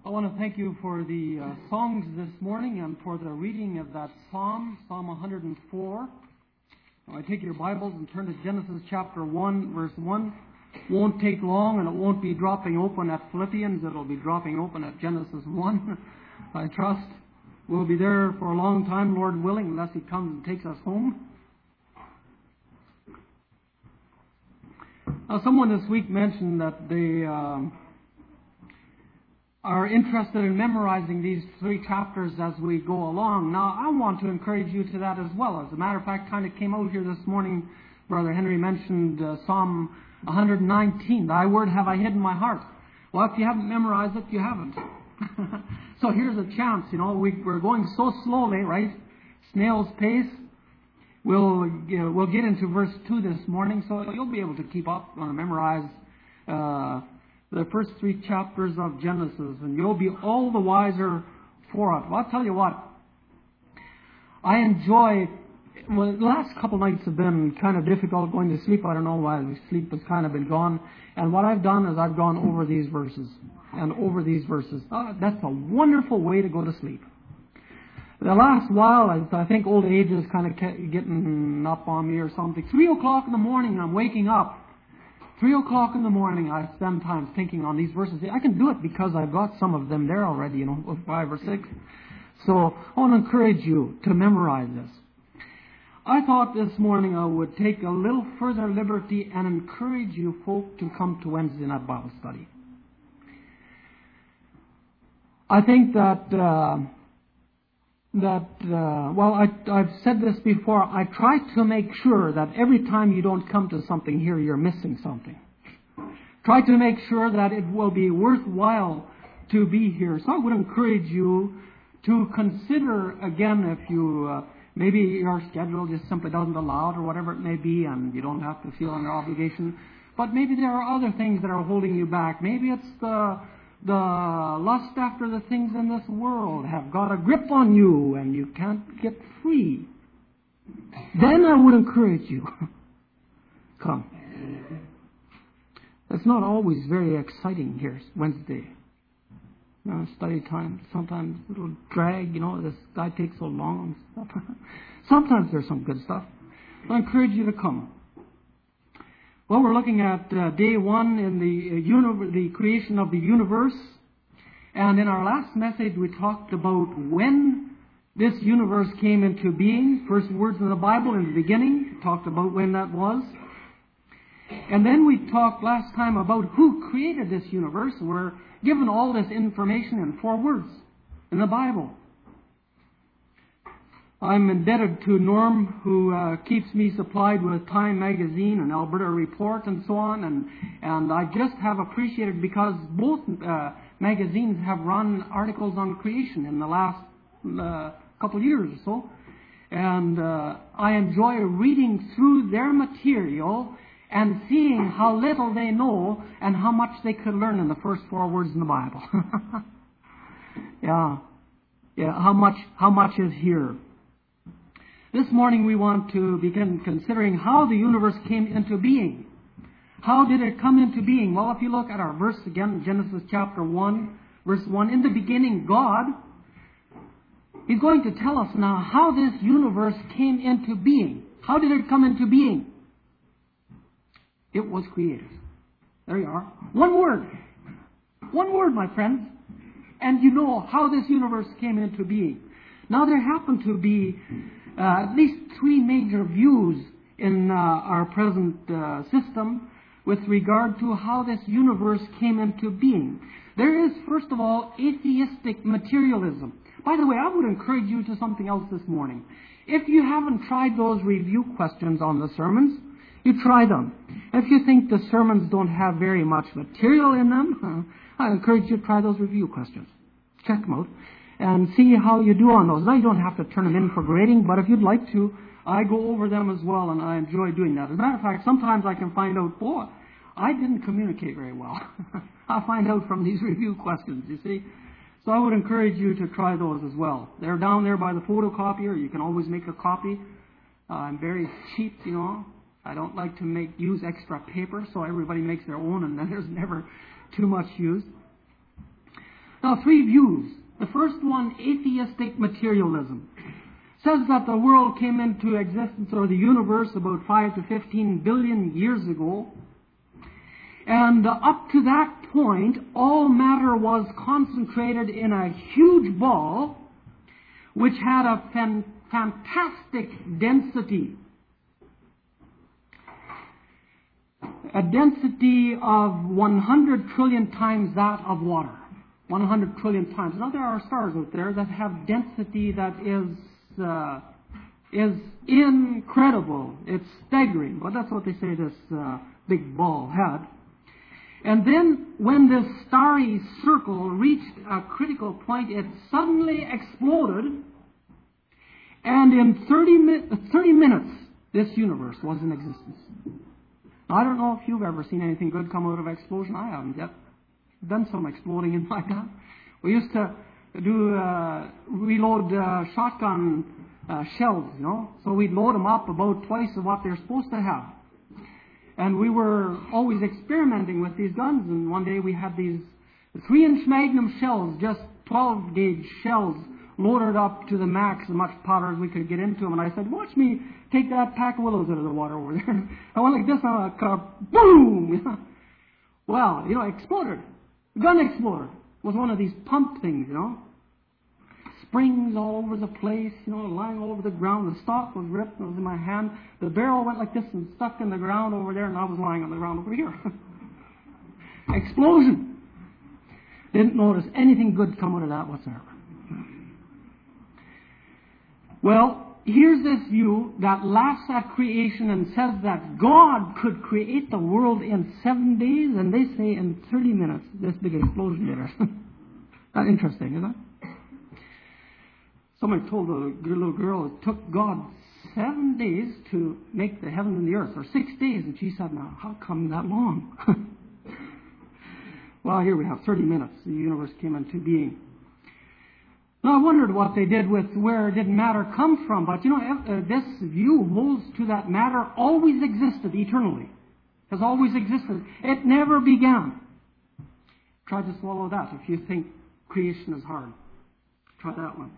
I want to thank you for the songs this morning and for the reading of that Psalm 104. I take your Bibles and turn to Genesis chapter 1, verse 1. Won't take long, and it won't be dropping open at Philippians. It'll be dropping open at Genesis 1, I trust. We'll be there for a long time, Lord willing, unless He comes and takes us home. Someone this week mentioned that they are interested in memorizing these 3 chapters as we go along. Now, I want to encourage you to that as well. As a matter of fact, kind of came out here this morning, Brother Henry mentioned Psalm 119, Thy word have I hid in my heart. Well, if you haven't memorized it, you haven't. So here's a chance, we're going so slowly, right? Snail's pace. We'll get into verse 2 this morning, so you'll be able to keep up and memorize the first 3 chapters of Genesis, and you'll be all the wiser for it. Well, I'll tell you what, I enjoy, the last couple nights have been kind of difficult going to sleep. I don't know why, the sleep has kind of been gone, and what I've done is I've gone over these verses, and over these verses. That's a wonderful way to go to sleep. The last while, I think old age is kind of getting up on me or something. 3 o'clock in the morning, I'm waking up. 3 o'clock in the morning, I spend time thinking on these verses. I can do it because I've got some of them there already, 5 or 6. So I want to encourage you to memorize this. I thought this morning I would take a little further liberty and encourage you folk to come to Wednesday night Bible study. I think I've said this before, I try to make sure that every time you don't come to something here, you're missing something. Try to make sure that it will be worthwhile to be here. So I would encourage you to consider again if you, maybe your schedule just simply doesn't allow it or whatever it may be, and you don't have to feel under obligation. But maybe there are other things that are holding you back. Maybe it's the lust after the things in this world have got a grip on you and you can't get free. Then I would encourage you. Come. It's not always very exciting here, Wednesday. Study time. Sometimes it'll drag, this guy takes so long and stuff. Sometimes there's some good stuff. I encourage you to come. Well, we're looking at day 1 in the creation of the universe. And in our last message, we talked about when this universe came into being. First words in the Bible, in the beginning. We talked about when that was. And then we talked last time about who created this universe. We're given all this information in 4 words in the Bible. I'm indebted to Norm, who keeps me supplied with Time Magazine and Alberta Report and so on, and I just have appreciated because both magazines have run articles on creation in the last couple of years or so, and I enjoy reading through their material and seeing how little they know and how much they could learn in the first 4 words in the Bible. Yeah, how much is here. This morning we want to begin considering how the universe came into being. How did it come into being? Well, if you look at our verse again, Genesis chapter 1, verse 1, in the beginning God, He's going to tell us now how this universe came into being. How did it come into being? It was created. There you are. One word. One word, my friends. And you know how this universe came into being. Now there happen to be at least 3 major views in our present system with regard to how this universe came into being. There is, first of all, atheistic materialism. By the way, I would encourage you to something else this morning. If you haven't tried those review questions on the sermons, you try them. If you think the sermons don't have very much material in them, I encourage you to try those review questions. Check them out and see how you do on those. Now, you don't have to turn them in for grading, but if you'd like to, I go over them as well, and I enjoy doing that. As a matter of fact, sometimes I can find out, boy, I didn't communicate very well. I'll find out from these review questions, you see. So I would encourage you to try those as well. They're down there by the photocopier. You can always make a copy. I'm very cheap, I don't like to use extra paper, so everybody makes their own, and then there's never too much use. Now, three views. The first one, atheistic materialism, says that the world came into existence, or the universe, about 5 to 15 billion years ago. And up to that point, all matter was concentrated in a huge ball, which had a fantastic density. A density of 100 trillion times that of water. 100 trillion times. Now, there are stars out there that have density that is incredible. It's staggering. But that's what they say this big ball had. And then, when this starry circle reached a critical point, it suddenly exploded. And in 30 minutes, this universe was in existence. I don't know if you've ever seen anything good come out of explosion. I haven't yet. I've done some exploding in my time. We used to reload shotgun shells, So we'd load them up about twice of what they're supposed to have. And we were always experimenting with these guns. And one day we had these 3-inch Magnum shells, just 12-gauge shells, loaded up to the max, as much powder as we could get into them. And I said, watch me take that pack of willows out of the water over there. I went like this, and boom! Well, exploded. The gun exploded. It was one of these pump things, Springs all over the place, lying all over the ground. The stock was ripped, it was in my hand. The barrel went like this and stuck in the ground over there, and I was lying on the ground over here. Explosion. Didn't notice anything good come out of that whatsoever. Well, here's this view that laughs at creation and says that God could create the world in 7 days, and they say in 30 minutes, this big explosion did it. That's interesting, isn't it? Somebody told a little girl it took God 7 days to make the heaven and the earth, or 6 days, and she said, now, how come that long? Well, here we have 30 minutes. The universe came into being. Now, I wondered what they did with where did matter come from, but this view holds to that matter always existed eternally. Has always existed. It never began. Try to swallow that if you think creation is hard. Try that one.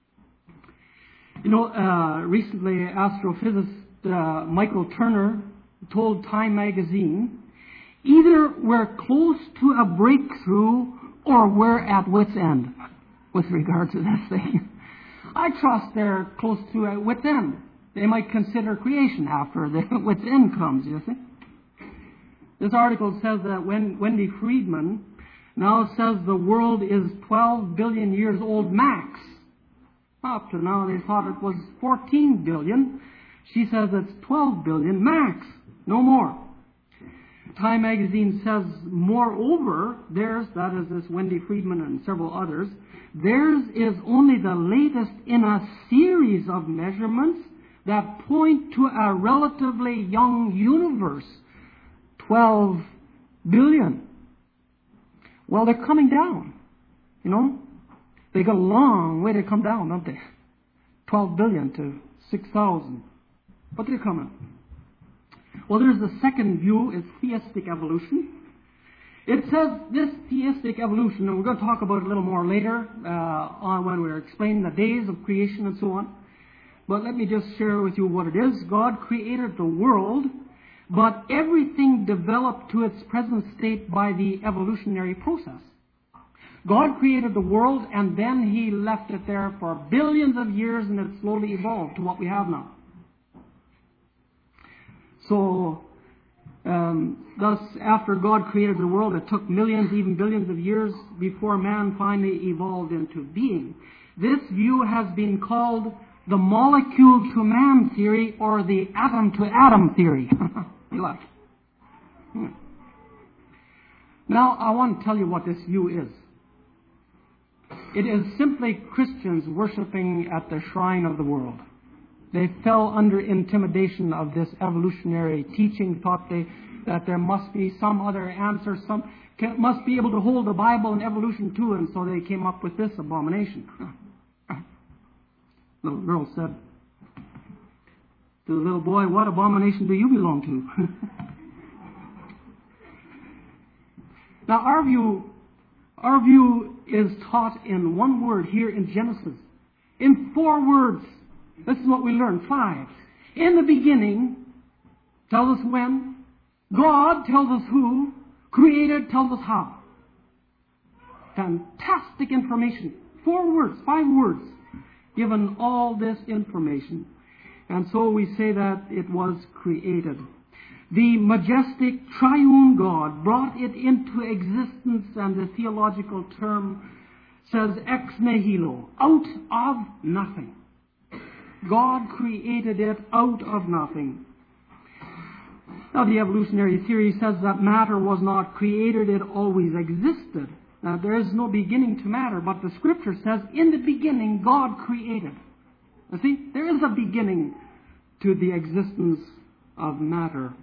Recently, astrophysicist Michael Turner told Time magazine, either we're close to a breakthrough or we're at wit's end with regard to this thing. I trust they're close to a wit's end. They might consider creation after the wit's end comes, you see. This article says that Wendy Friedman now says the world is 12 billion years old max. Up to now, they thought it was 14 billion. She says it's 12 billion max, no more. Time magazine says, moreover, that is this Wendy Friedman and several others, theirs is only the latest in a series of measurements that point to a relatively young universe, 12 billion. Well, they're coming down, They got a long way to come down, don't they? 12 billion to 6,000. But they're coming. Well, there's the second view, is theistic evolution. It says this theistic evolution, and we're going to talk about it a little more later on when we're explaining the days of creation and so on. But let me just share with you what it is. God created the world, but everything developed to its present state by the evolutionary process. God created the world, and then He left it there for billions of years, and it slowly evolved to what we have now. So, thus, after God created the world, it took millions, even billions of years before man finally evolved into being. This view has been called the molecule-to-man theory, or the atom-to-atom theory. You like? Now, I want to tell you what this view is. It is simply Christians worshiping at the shrine of the world. They fell under intimidation of this evolutionary teaching, thought that there must be some other answer, must be able to hold the Bible and evolution too, and so they came up with this abomination. Little girl said to the little boy, what abomination do you belong to? Now, our view Our view is taught in one word here in Genesis. In 4 words. This is what we learn. 5. In the beginning tells us when. God tells us who. Created tells us how. Fantastic information. 4 words, 5 words, given all this information. And so we say that it was created. The majestic triune God brought it into existence, and the theological term says ex nihilo, out of nothing. God created it out of nothing. Now, the evolutionary theory says that matter was not created, it always existed. Now, there is no beginning to matter, but the Scripture says, in the beginning, God created. You see, there is a beginning to the existence of matter.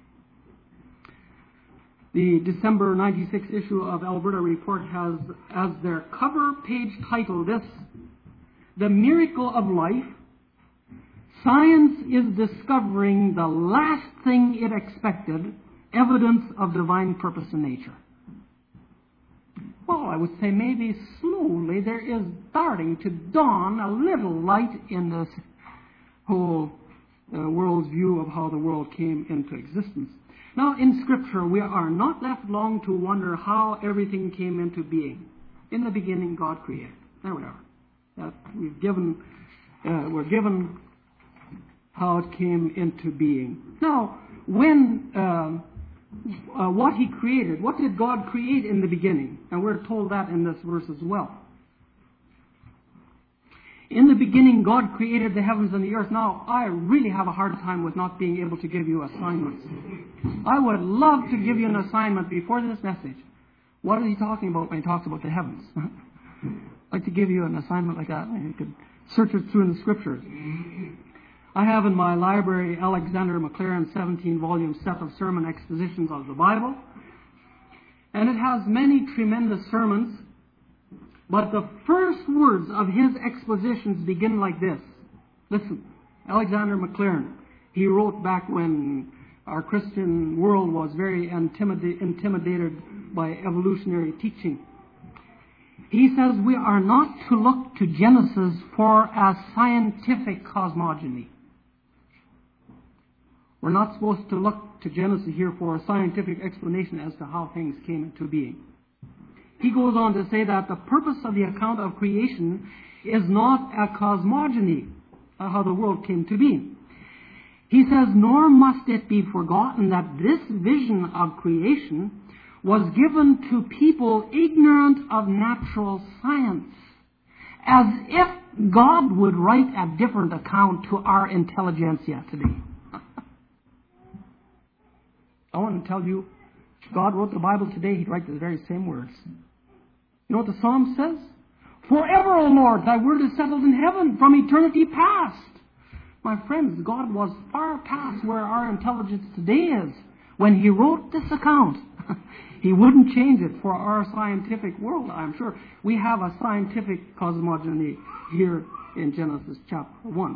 The December 96 issue of Alberta Report has as their cover page title this: The Miracle of Life. Science is discovering the last thing it expected, evidence of divine purpose in nature. Well, I would say maybe slowly there is starting to dawn a little light in this whole world's view of how the world came into existence. Now, in Scripture, we are not left long to wonder how everything came into being. In the beginning, God created. There we are. We're given how it came into being. Now, when what He created, what did God create in the beginning? And we're told that in this verse as well. In the beginning, God created the heavens and the earth. Now, I really have a hard time with not being able to give you assignments. I would love to give you an assignment before this message. What is he talking about when he talks about the heavens? I'd like to give you an assignment like that, and you could search it through in the Scriptures. I have in my library Alexander Maclaren's 17-volume set of sermon expositions of the Bible, and it has many tremendous sermons. But the first words of his expositions begin like this. Listen, Alexander Maclaren, he wrote back when our Christian world was very intimidated by evolutionary teaching. He says we are not to look to Genesis for a scientific cosmogony. We're not supposed to look to Genesis here for a scientific explanation as to how things came into being. He goes on to say that the purpose of the account of creation is not a cosmogony, how the world came to be. He says, nor must it be forgotten that this vision of creation was given to people ignorant of natural science, as if God would write a different account to our intelligentsia today. I want to tell you, if God wrote the Bible today, He'd write the very same words. You know what the Psalm says? Forever, O Lord, thy word is settled in heaven, from eternity past. My friends, God was far past where our intelligence today is. When He wrote this account, He wouldn't change it for our scientific world, I'm sure. We have a scientific cosmogony here in Genesis chapter 1.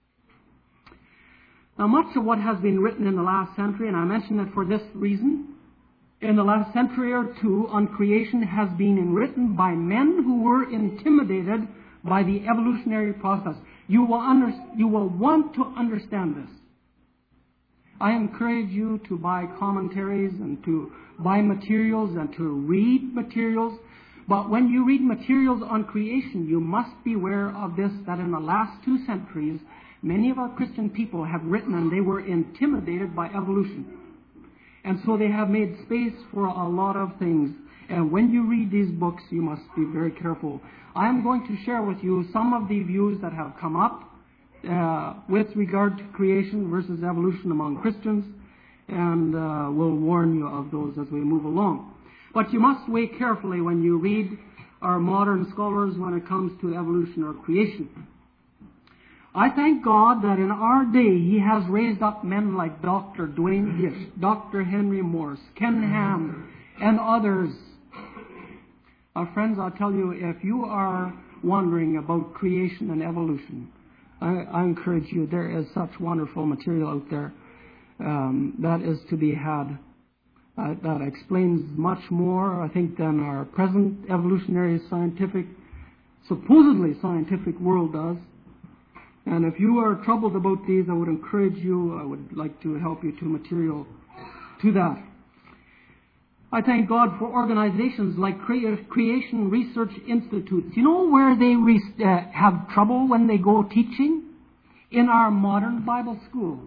Now, much of what has been written in the last century, and I mention it for this reason, in the last century or two on creation has been written by men who were intimidated by the evolutionary process. You will want to understand this. I encourage you to buy commentaries and to buy materials and to read materials. But when you read materials on creation, you must be aware of this, that in the last 2 centuries, many of our Christian people have written and they were intimidated by evolution. And so they have made space for a lot of things. And when you read these books, you must be very careful. I am going to share with you some of the views that have come up with regard to creation versus evolution among Christians. And we'll warn you of those as we move along. But you must weigh carefully when you read our modern scholars when it comes to evolution or creation. I thank God that in our day He has raised up men like Dr. Dwayne Gish, Dr. Henry Morse, Ken Ham, and others. Friends, I'll tell you, if you are wondering about creation and evolution, I encourage you, there is such wonderful material out there that is to be had. that explains much more, I think, than our present evolutionary supposedly scientific world does. And if you are troubled about these, I would encourage you, I would like to help you to material to that. I thank God for organizations like Creation Research Institutes. You know where they have trouble when they go teaching? In our modern Bible schools.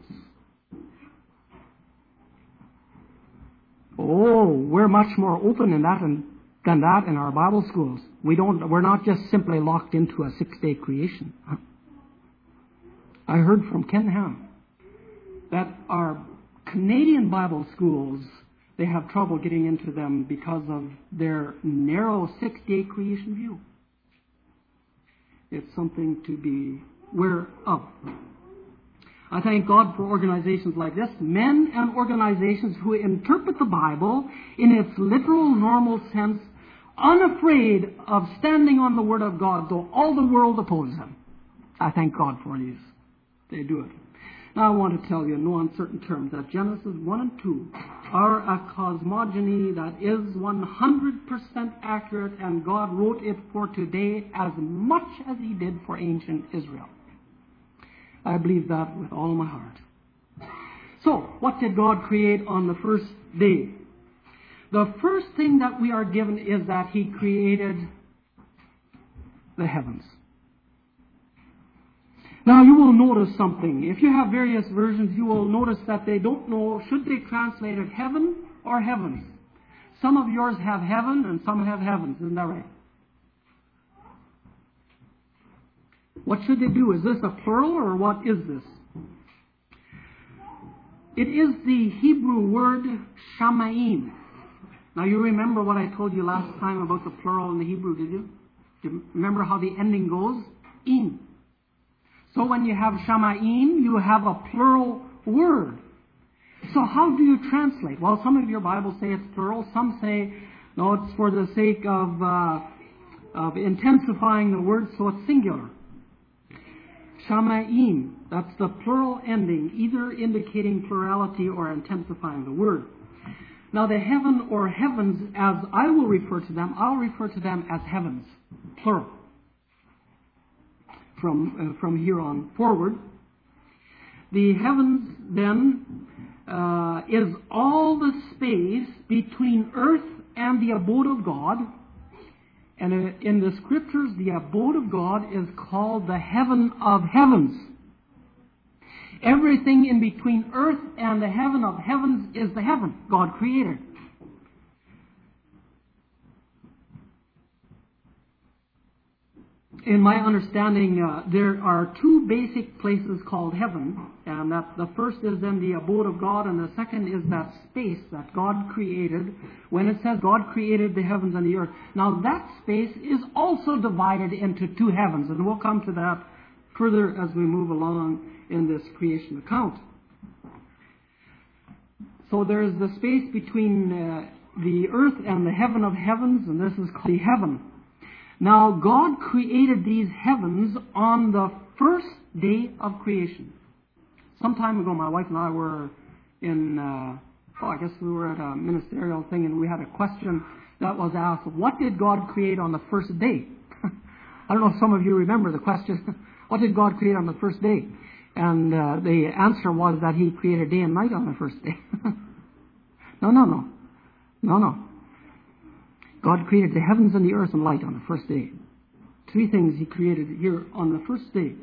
Oh, we're much more open than that in our Bible schools. We're not just simply locked into a 6-day creation. I heard from Ken Ham that our Canadian Bible schools, they have trouble getting into them because of their narrow 6-day creation view. It's something to be aware of. I thank God for organizations like this, men and organizations who interpret the Bible in its literal, normal sense, unafraid of standing on the Word of God, though all the world opposes them. I thank God for these. They do it. Now I want to tell you in no uncertain terms that Genesis 1 and 2 are a cosmogony that is 100% accurate, and God wrote it for today as much as He did for ancient Israel. I believe that with all my heart. So, what did God create on the first day? The first thing that we are given is that He created the heavens. Now, you will notice something. If you have various versions, you will notice that they don't know, should they translate it heaven or heavens? Some of yours have heaven and some have heavens. Isn't that right? What should they do? Is this a plural or what is this? It is the Hebrew word shamayim. Now, you remember what I told you last time about the plural in the Hebrew, did you? Do you remember how the ending goes? Im. So when you have shamayim, you have a plural word. So how do you translate? Well, some of your Bibles say it's plural. Some say, no, it's for the sake of intensifying the word, so it's singular. Shamayim, that's the plural ending, either indicating plurality or intensifying the word. Now the heaven or heavens, as I will refer to them, I'll refer to them as heavens, plural. From here on forward. The heavens, then, is all the space between earth and the abode of God. And in the Scriptures, the abode of God is called the heaven of heavens. Everything in between earth and the heaven of heavens is the heaven God created. In my understanding, there are two basic places called heaven, and that the first is then the abode of God, and the second is that space that God created. When it says God created the heavens and the earth, now that space is also divided into two heavens, and we'll come to that further as we move along in this creation account. So there is the space between the earth and the heaven of heavens, and this is called the heaven. Now, God created these heavens on the first day of creation. Some time ago, my wife and I were in, I guess we were at a ministerial thing, and we had a question that was asked, what did God create on the first day? I don't know if some of you remember the question, what did God create on the first day? And the answer was that He created day and night on the first day. No. God created the heavens and the earth and light on the first day. Three things He created here on the first day.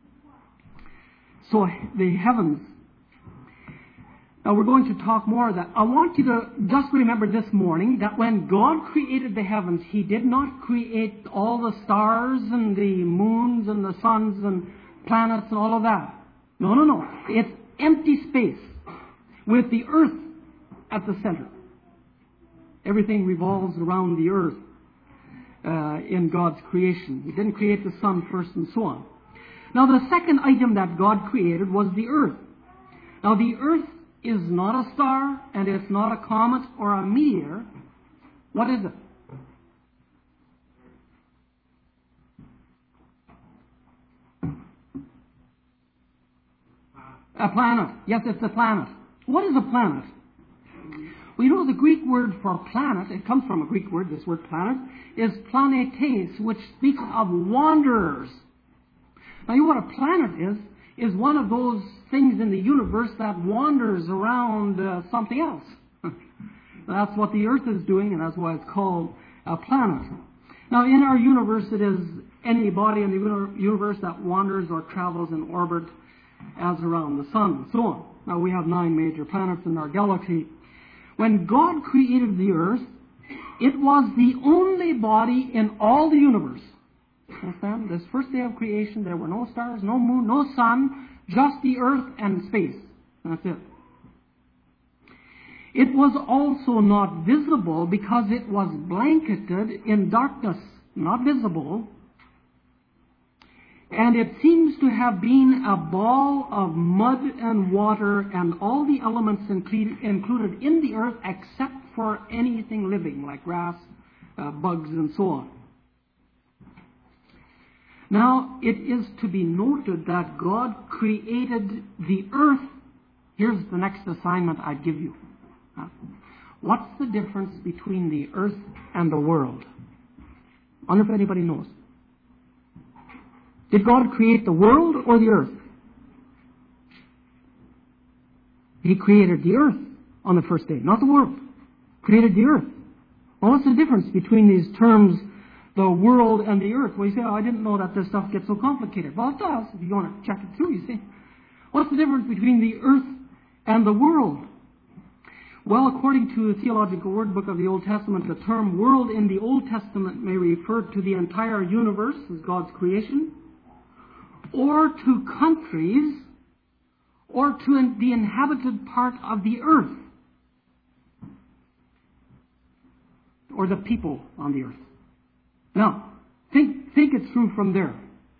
So the heavens. Now we're going to talk more of that. I want you to just remember this morning that when God created the heavens, He did not create all the stars and the moons and the suns and planets and all of that. No. It's empty space with the earth at the center. Everything revolves around the earth in God's creation. He didn't create the sun first and so on. Now the second item that God created was the earth. Now the earth is not a star and it's not a comet or a meteor. What is it? A planet. Yes, it's a planet. What is a planet? Well, you know, the Greek word for planet, it comes from a Greek word, this word planet, is planetes, which speaks of wanderers. Now, you know what a planet is one of those things in the universe that wanders around something else. That's what the Earth is doing, and that's why it's called a planet. Now, in our universe, it is any body in the universe that wanders or travels in orbit as around the sun, and so on. Now, we have 9 major planets in our galaxy. When God created the Earth, it was the only body in all the universe. Understand? This first day of creation, there were no stars, no moon, no sun, just the Earth and space. That's it. It was also not visible because it was blanketed in darkness, not visible. And it seems to have been a ball of mud and water and all the elements included in the earth except for anything living like grass, bugs, and so on. Now, it is to be noted that God created the earth. Here's the next assignment I'd give you. What's the difference between the earth and the world? I wonder if anybody knows. Did God create the world or the earth? He created the earth on the first day, not the world. Created the earth. Well, what's the difference between these terms, the world and the earth? Well, you say, I didn't know that this stuff gets so complicated. Well, it does, if you want to check it through, you see. What's the difference between the earth and the world? Well, according to the Theological Word Book of the Old Testament, the term world in the Old Testament may refer to the entire universe as God's creation, or to countries, or to the inhabited part of the earth, or the people on the earth. Now, think it through from there.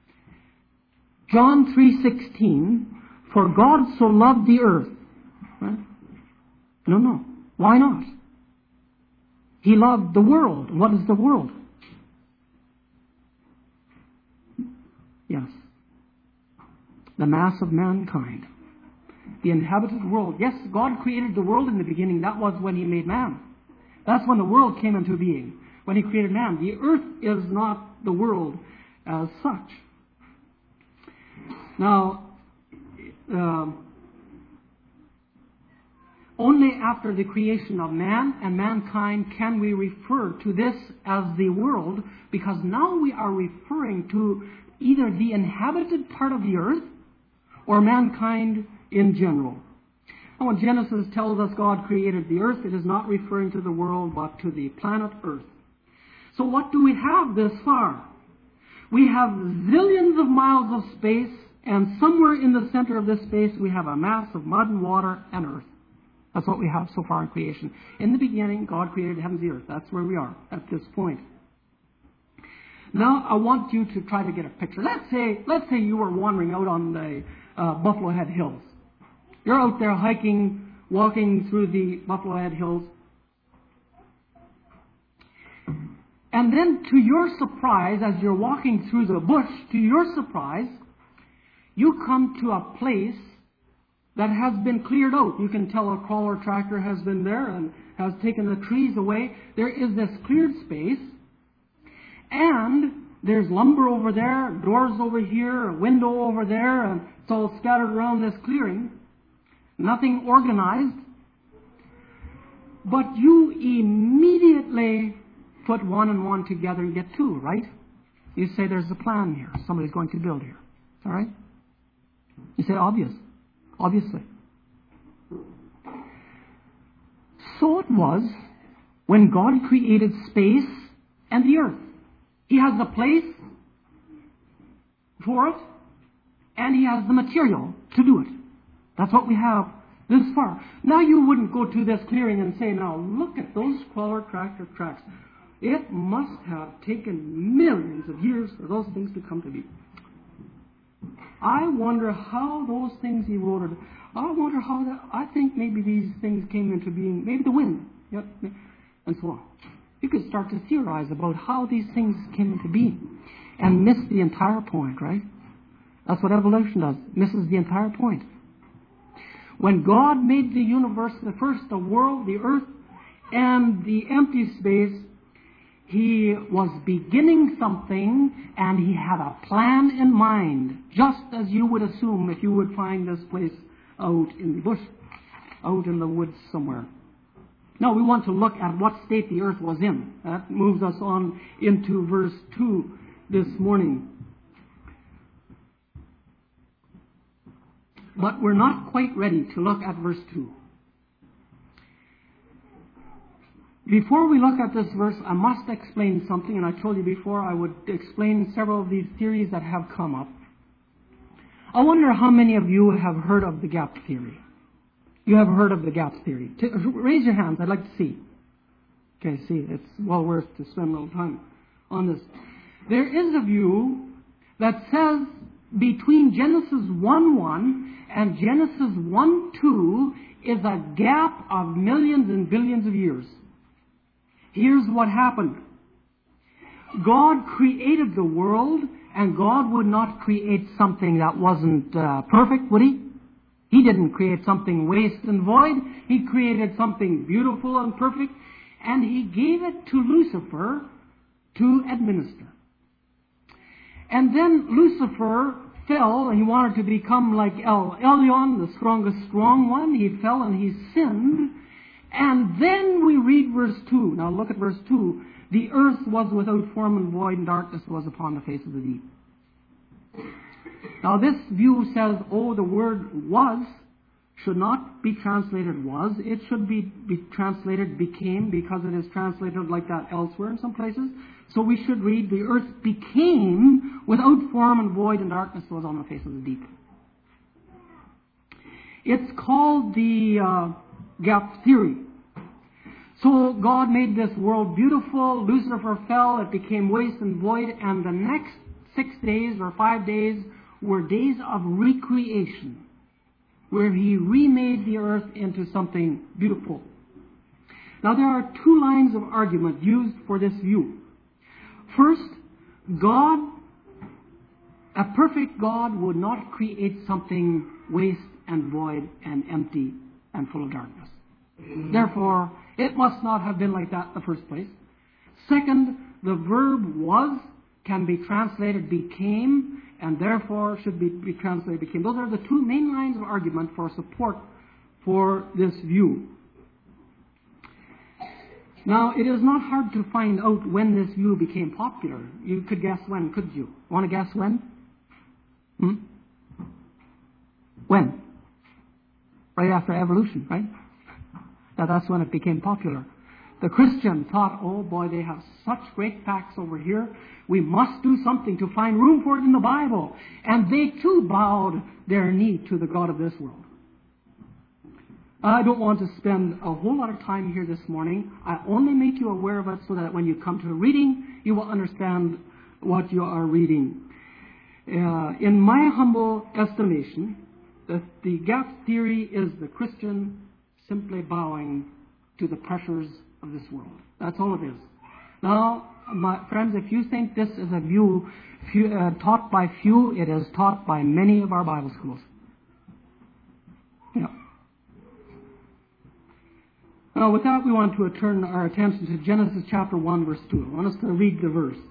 John 3:16, for God so loved the earth. Right? No. Why not? He loved the world. What is the world? Yes. The mass of mankind. The inhabited world. Yes, God created the world in the beginning. That was when He made man. That's when the world came into being. When He created man. The earth is not the world as such. Now, only after the creation of man and mankind can we refer to this as the world, because now we are referring to either the inhabited part of the earth or mankind in general. And when Genesis tells us God created the earth, it is not referring to the world but to the planet Earth. So what do we have this far? We have zillions of miles of space, and somewhere in the center of this space we have a mass of mud and water and earth. That's what we have so far in creation. In the beginning, God created the heavens and the earth. That's where we are at this point. Now, I want you to try to get a picture. Let's say you were wandering out on the Buffalo Head Hills. You're out there hiking, walking through the Buffalo Head Hills. And then, to your surprise, as you're walking through the bush, to your surprise, you come to a place that has been cleared out. You can tell a crawler tractor has been there and has taken the trees away. There is this cleared space, and there's lumber over there, doors over here, a window over there, and it's all scattered around this clearing. Nothing organized. But you immediately put one and one together and get two, right? You say there's a plan here. Somebody's going to build here. All right? You say obviously. So it was when God created space and the earth. He has the place for it, and He has the material to do it. That's what we have this far. Now you wouldn't go to this clearing and say, now look at those crawler tractor tracks. It must have taken millions of years for those things to come to be. I wonder how those things eroded. I think maybe these things came into being, maybe the wind, yep, and so on. You could start to theorize about how these things came into being and miss the entire point, right? That's what evolution does. It misses the entire point. When God made the universe, the world, the earth, and the empty space, he was beginning something, and he had a plan in mind, just as you would assume if you would find this place out in the bush, out in the woods somewhere. Now, we want to look at what state the earth was in. That moves us on into verse 2 this morning. But we're not quite ready to look at verse 2. Before we look at this verse, I must explain something, and I told you before I would explain several of these theories that have come up. I wonder how many of you have heard of the gap theory. You have heard of the gap theory. Raise your hands. I'd like to see. Okay, see, it's well worth to spend a little time on this. There is a view that says between Genesis 1:1 and Genesis 1:2 is a gap of millions and billions of years. Here's what happened. God created the world, and God would not create something that wasn't perfect, would He? He didn't create something waste and void. He created something beautiful and perfect, and He gave it to Lucifer to administer. And then Lucifer fell, and he wanted to become like El Elyon, the strongest strong one. He fell and he sinned. And then we read verse 2. Now look at verse 2. The earth was without form and void, and darkness was upon the face of the deep. Now this view says, the word was should not be translated was. It should be translated became, because it is translated like that elsewhere in some places. So we should read, the earth became without form and void, and darkness was on the face of the deep. It's called the gap theory. So God made this world beautiful. Lucifer fell. It became waste and void. And the next 6 days or 5 days were days of recreation, where He remade the earth into something beautiful. Now there are two lines of argument used for this view. First, God, a perfect God, would not create something waste and void and empty and full of darkness. Therefore, it must not have been like that in the first place. Second, the verb was can be translated became, and therefore should be translated became. Those are the two main lines of argument for support for this view. Now, it is not hard to find out when this view became popular. You could guess when, couldn't you? Want to guess when? When? Right after evolution, right? That's when it became popular. The Christian thought, oh boy, they have such great facts over here. We must do something to find room for it in the Bible. And they too bowed their knee to the God of this world. I don't want to spend a whole lot of time here this morning. I only make you aware of it so that when you come to the reading, you will understand what you are reading. In my humble estimation, the gap theory is the Christian simply bowing to the pressures of this world. That's all it is. Now, my friends, if you think this is a view taught by few, it is taught by many of our Bible schools. Yeah. Now, with that, we want to turn our attention to Genesis chapter 1, verse 2. I want us to read the verse.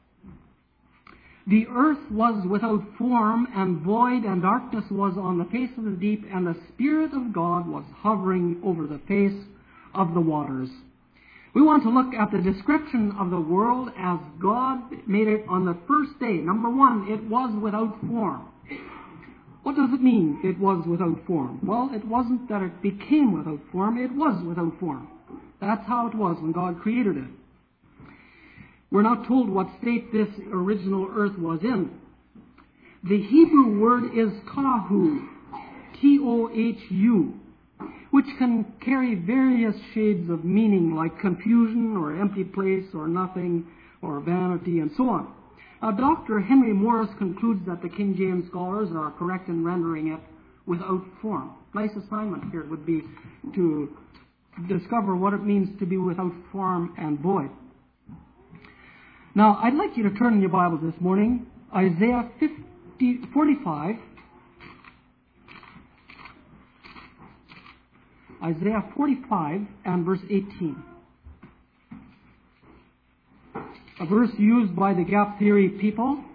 The earth was without form and void, and darkness was on the face of the deep, and the Spirit of God was hovering over the face of the waters. We want to look at the description of the world as God made it on the first day. Number one, it was without form. What does it mean, it was without form? Well, it wasn't that it became without form, it was without form. That's how it was when God created it. We're not told what state this original earth was in. The Hebrew word is tohu, T-O-H-U, which can carry various shades of meaning like confusion or empty place or nothing or vanity and so on. Now, Dr. Henry Morris concludes that the King James scholars are correct in rendering it without form. Nice assignment here would be to discover what it means to be without form and void. Now, I'd like you to turn in your Bibles this morning, Isaiah 45. Isaiah 45 and verse 18. A verse used by the gap theory people.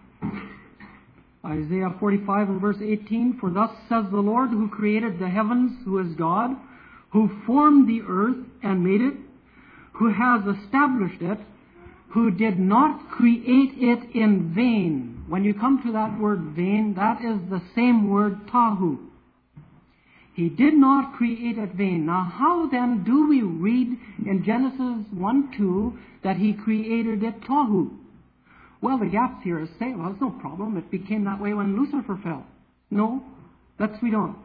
Isaiah 45 and verse 18, "For thus says the Lord who created the heavens, who is God, who formed the earth and made it, who has established it, who did not create it in vain." When you come to that word vain, that is the same word tahu. He did not create it vain. Now how then do we read in Genesis 1:2 that He created it tahu? Well, the gap theorists say, well, it's no problem. It became that way when Lucifer fell. No, that's we don't.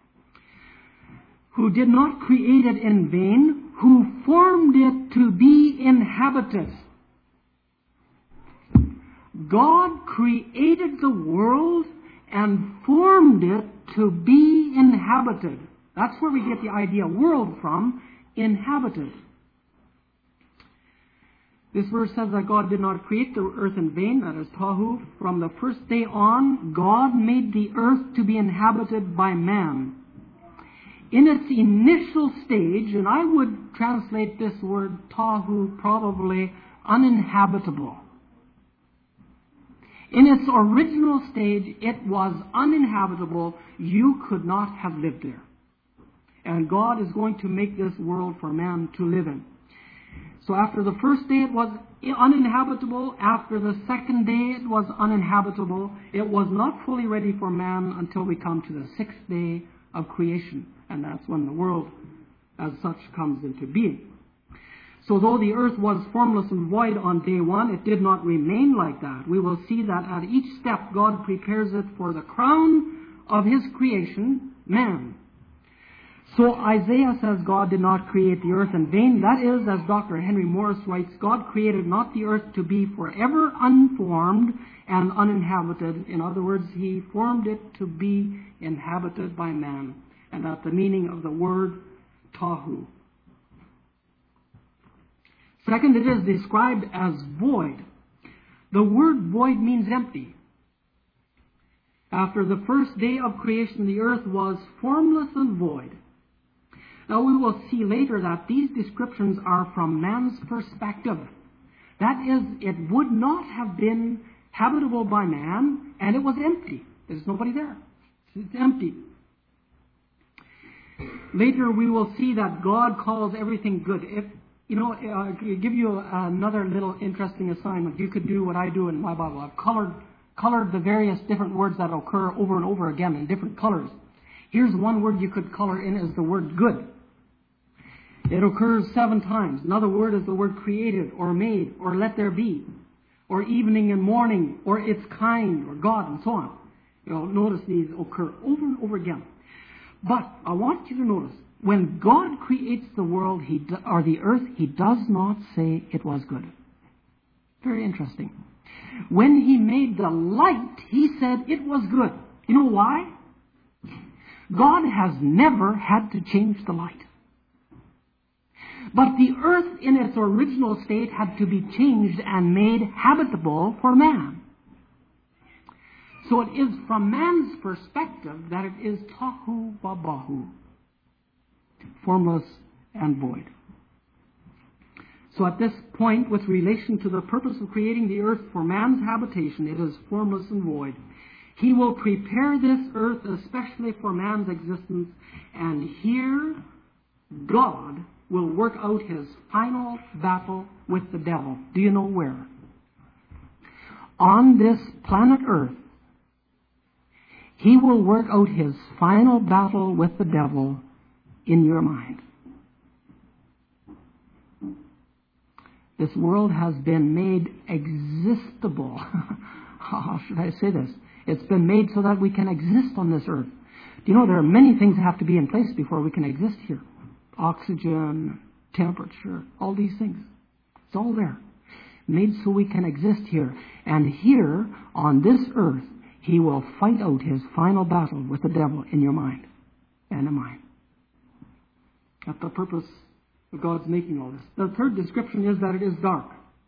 Who did not create it in vain, who formed it to be inhabited. God created the world and formed it to be inhabited. That's where we get the idea world from, inhabited. This verse says that God did not create the earth in vain, that is tahu. From the first day on, God made the earth to be inhabited by man. In its initial stage, and I would translate this word tahu probably uninhabitable. In its original stage, it was uninhabitable. You could not have lived there. And God is going to make this world for man to live in. So after the first day it was uninhabitable. After the second day it was uninhabitable. It was not fully ready for man until we come to the sixth day of creation. And that's when the world as such comes into being. So though the earth was formless and void on day one, it did not remain like that. We will see that at each step God prepares it for the crown of His creation, man. So Isaiah says God did not create the earth in vain. That is, as Dr. Henry Morris writes, God created not the earth to be forever unformed and uninhabited. In other words, He formed it to be inhabited by man. And that's the meaning of the word tahu. Second, it is described as void. The word void means empty. After the first day of creation, the earth was formless and void. Now we will see later that these descriptions are from man's perspective. That is, it would not have been habitable by man, and it was empty. There's nobody there. It's empty. Later we will see that God calls everything good. If give you another little interesting assignment. You could do what I do in my Bible. I've colored the various different words that occur over and over again in different colors. Here's one word you could color in is the word good. It occurs 7 times. Another word is the word created or made or let there be or evening and morning or it's kind or God and so on. Notice these occur over and over again. But I want you to notice, when God creates the world or the earth, He does not say it was good. Very interesting. When He made the light, He said it was good. You know why? God has never had to change the light. But the earth in its original state had to be changed and made habitable for man. So it is from man's perspective that it is tahu babahu, formless and void. So at this point, with relation to the purpose of creating the earth for man's habitation, it is formless and void. He will prepare this earth especially for man's existence, and here God will work out His final battle with the devil. Do you know where? On this planet Earth, He will work out His final battle with the devil in your mind. This world has been made existable. How should I say this? It's been made so that we can exist on this earth. Do you know there are many things that have to be in place before we can exist here? Oxygen, temperature, all these things. It's all there. Made so we can exist here. And here, on this earth, He will fight out His final battle with the devil in your mind and in mine. That's the purpose of God's making all this. The third description is that it is dark.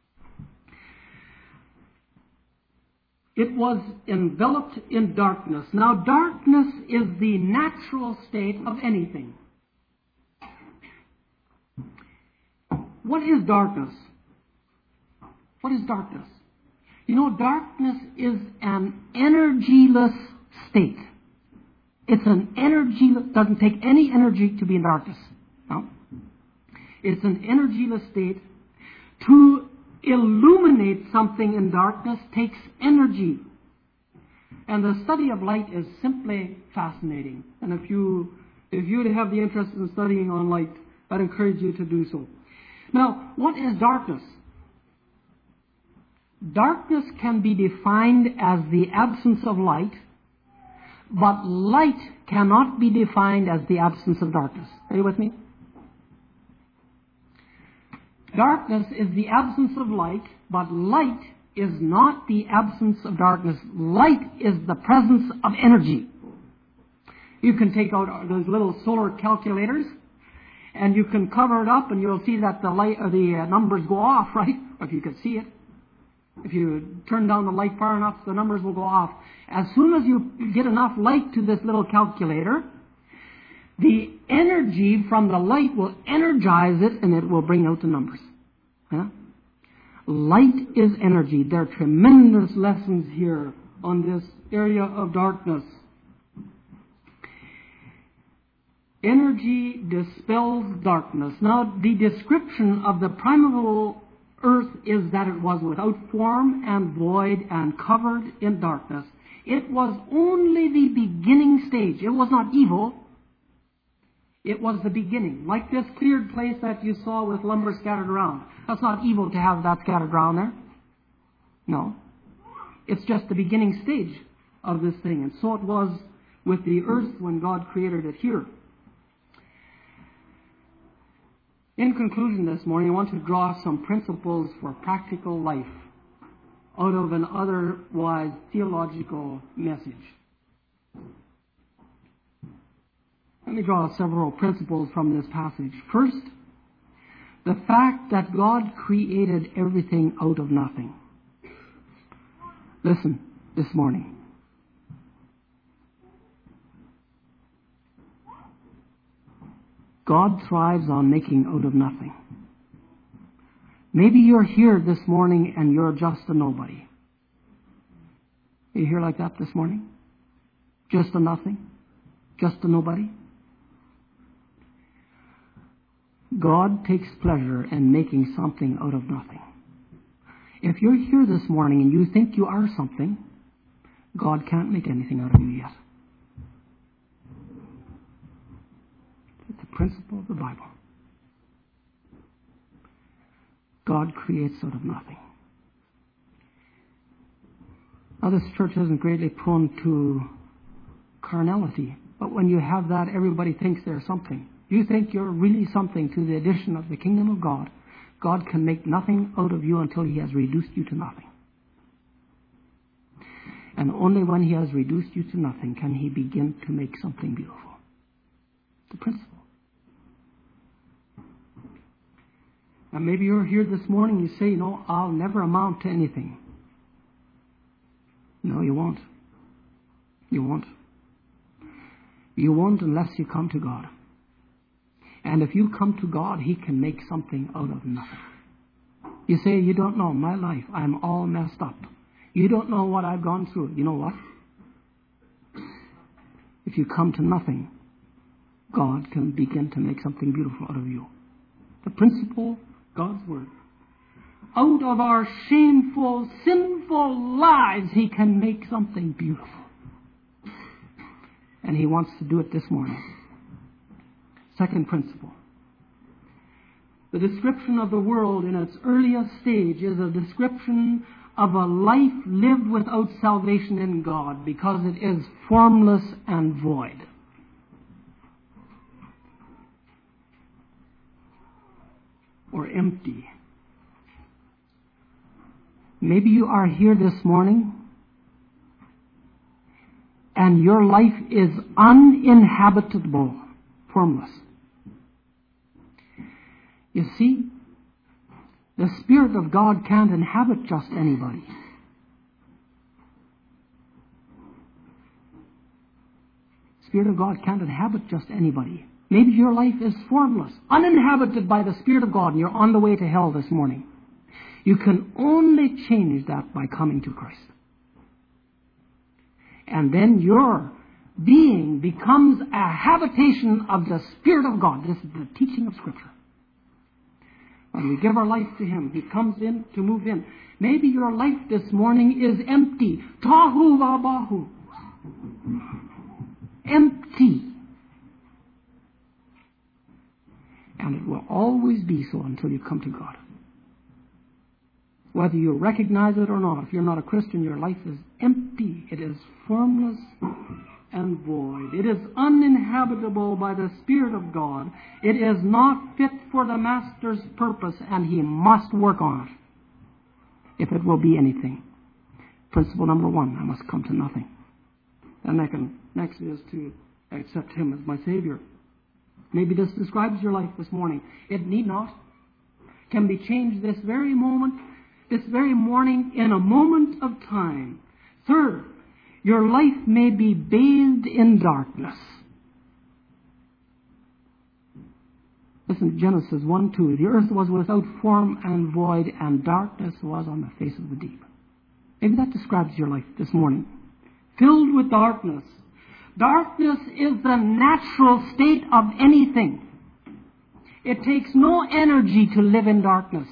It was enveloped in darkness. Now, darkness is the natural state of anything. What is darkness? What is darkness? You know, darkness is an energyless state. It's an energyless, doesn't take any energy to be in darkness. No. It's an energyless state. To illuminate something in darkness takes energy. And the study of light is simply fascinating. And if you have the interest in studying on light, I'd encourage you to do so. Now, what is darkness? Darkness can be defined as the absence of light, but light cannot be defined as the absence of darkness. Are you with me? Darkness is the absence of light, but light is not the absence of darkness. Light is the presence of energy. You can take out those little solar calculators, and you can cover it up, and you'll see that the light or the numbers go off, right? If you can see it. If you turn down the light far enough, the numbers will go off. As soon as you get enough light to this little calculator, the energy from the light will energize it, and it will bring out the numbers. Yeah? Light is energy. There are tremendous lessons here on this area of darkness. Energy dispels darkness. Now, the description of the primeval earth is that it was without form and void and covered in darkness. It was only the beginning stage. It was not evil. It was the beginning. Like this cleared place that you saw with lumber scattered around. That's not evil to have that scattered around there. No. It's just the beginning stage of this thing. And so it was with the earth when God created it here. In conclusion this morning, I want to draw some principles for practical life out of an otherwise theological message. Let me draw several principles from this passage. First, the fact that God created everything out of nothing. Listen this morning. God thrives on making out of nothing. Maybe you're here this morning and you're just a nobody. Are you here like that this morning? Just a nothing? Just a nobody? God takes pleasure in making something out of nothing. If you're here this morning and you think you are something, God can't make anything out of you yet. It's a principle of the Bible. God creates out of nothing. Now, this church isn't greatly prone to carnality, but when you have that, everybody thinks they're something. You think you're really something to the addition of the kingdom of God. God can make nothing out of you until He has reduced you to nothing. And only when He has reduced you to nothing can He begin to make something beautiful. The principle. And maybe you're here this morning, you say, no, I'll never amount to anything. No, you won't. You won't. You won't unless you come to God. And if you come to God, He can make something out of nothing. You say, you don't know my life. I'm all messed up. You don't know what I've gone through. You know what? If you come to nothing, God can begin to make something beautiful out of you. The principle, God's Word. Out of our shameful, sinful lives, He can make something beautiful. And He wants to do it this morning. Second principle. The description of the world in its earliest stage is a description of a life lived without salvation in God because it is formless and void. Or empty. Maybe you are here this morning and your life is uninhabitable, formless. You see, the Spirit of God can't inhabit just anybody. The Spirit of God can't inhabit just anybody. Maybe your life is formless, uninhabited by the Spirit of God, and you're on the way to hell this morning. You can only change that by coming to Christ. And then your being becomes a habitation of the Spirit of God. This is the teaching of Scripture. When we give our life to Him, He comes in to move in. Maybe your life this morning is empty. Tahu vabahu. Empty. And it will always be so until you come to God. Whether you recognize it or not, if you're not a Christian, your life is empty. It is formless and void. It is uninhabitable by the Spirit of God. It is not fit for the Master's purpose, and He must work on it, if it will be anything. Principle number 1, I must come to nothing. And next is to accept Him as my Savior. Maybe this describes your life this morning. It need not. It can be changed this very moment, this very morning, in a moment of time. Third, your life may be bathed in darkness. Listen, Genesis 1:2. The earth was without form and void, and darkness was on the face of the deep. Maybe that describes your life this morning. Filled with darkness. Darkness is the natural state of anything. It takes no energy to live in darkness.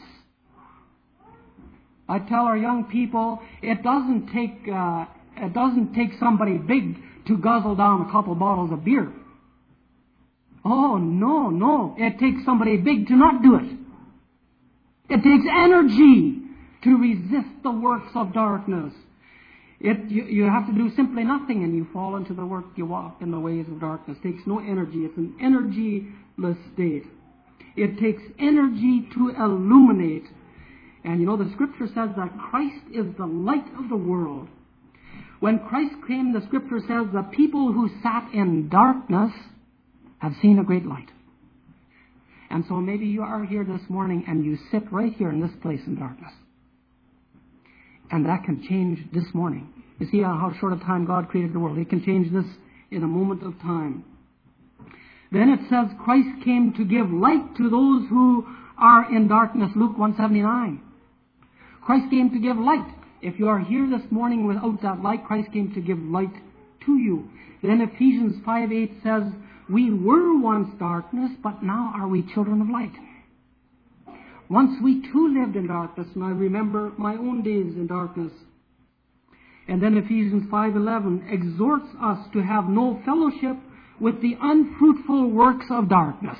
I tell our young people, it doesn't take somebody big to guzzle down a couple bottles of beer. Oh, no. It takes somebody big to not do it. It takes energy to resist the works of darkness. You have to do simply nothing and you fall into the work. You walk in the ways of darkness. It takes no energy. It's an energyless state. It takes energy to illuminate. And the Scripture says that Christ is the light of the world. When Christ came, the Scripture says, the people who sat in darkness have seen a great light. And so maybe you are here this morning and you sit right here in this place in darkness. And that can change this morning. You see how short a time God created the world. He can change this in a moment of time. Then it says Christ came to give light to those who are in darkness. Luke 1:79. Christ came to give light. If you are here this morning without that light, Christ came to give light to you. Then Ephesians 5:8 says, we were once darkness, but now are we children of light. Once we too lived in darkness, and I remember my own days in darkness. And then Ephesians 5:11 exhorts us to have no fellowship with the unfruitful works of darkness.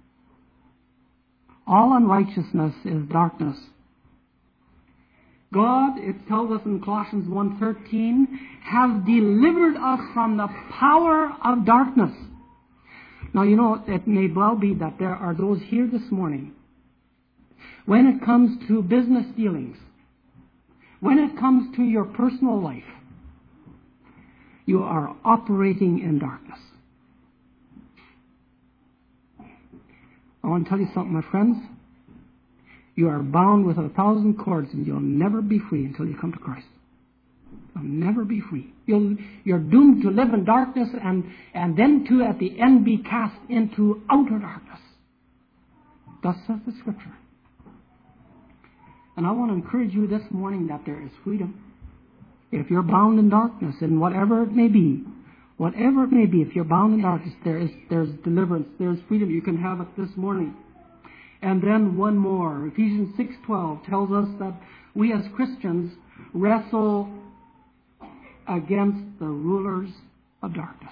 All unrighteousness is darkness. God, it tells us in Colossians 1:13, has delivered us from the power of darkness. Now, it may well be that there are those here this morning, when it comes to business dealings, when it comes to your personal life, you are operating in darkness. I want to tell you something, my friends. You are bound with 1,000 cords and you'll never be free until you come to Christ. You'll never be free. You're doomed to live in darkness and then to, at the end, be cast into outer darkness. Thus says the Scripture. And I want to encourage you this morning that there is freedom. If you're bound in darkness, and whatever it may be, if you're bound in darkness, there's deliverance, there's freedom. You can have it this morning. And then one more. Ephesians 6:12 tells us that we as Christians wrestle against the rulers of darkness.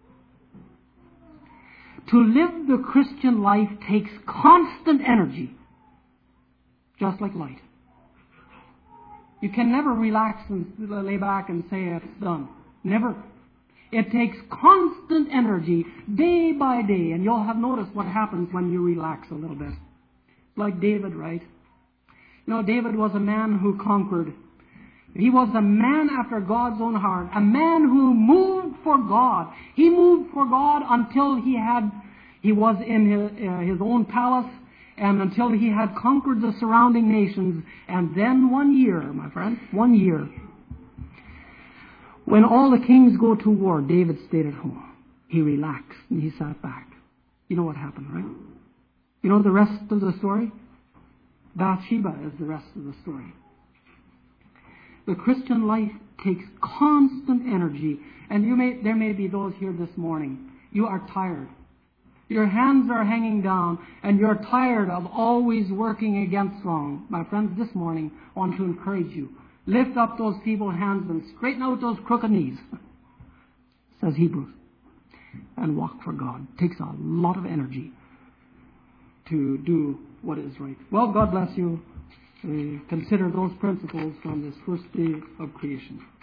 To live the Christian life takes constant energy, just like light. You can never relax and lay back and say it's done. Never. It takes constant energy day by day, and you'll have noticed what happens when you relax a little bit. Like David, right? David was a man who conquered. He was a man after God's own heart, a man who moved for God. He moved for God until he was in his own palace, and until he had conquered the surrounding nations. And then 1 year, my friend, 1 year, when all the kings go to war, David stayed at home. He relaxed and he sat back. You know what happened, right? You know the rest of the story? Bathsheba is the rest of the story. The Christian life takes constant energy. And there may be those here this morning. You are tired. Your hands are hanging down, and you're tired of always working against wrong. My friends, this morning, I want to encourage you. Lift up those feeble hands and straighten out those crooked knees, says Hebrews, and walk for God. It takes a lot of energy to do what is right. Well, God bless you. Consider those principles from this first day of creation.